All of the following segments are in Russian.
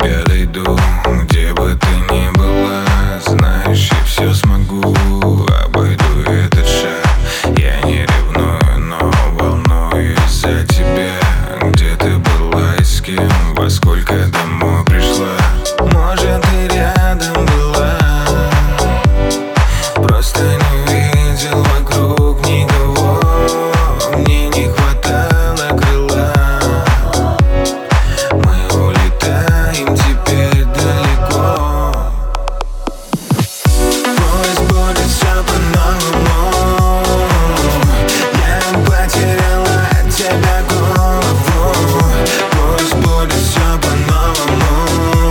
тебя дойду. Где бы ты ни была, знаешь, я все смогу. Обойду этот шаг, я не ревную, но волнуюсь за тебя. Где ты была и с кем, во сколько домой пришла? Может, ты рядом была, просто не видел вокруг никого. Мне не хватало крыла. Мы улетаем теперь далеко. Пусть будет все по-новому. Я потеряла от тебя голову. Пусть будет все по-новому.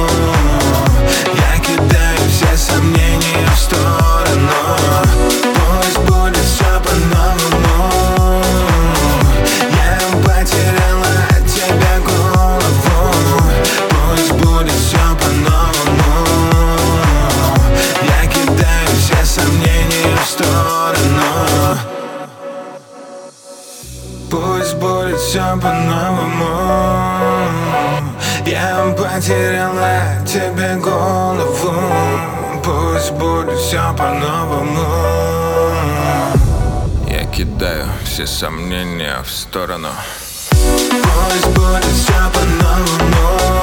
Я кидаю все сомнения в сторону. Пусть будет все по-новому. Я потеряла от тебя голову. Пусть будет все по-новому. Я кидаю все сомнения в сторону. Пусть будет все по-новому. Я потеряла от тебя голову. Пусть будет все по-новому. Я кидаю все сомнения в сторону. Пусть будет все по-новому.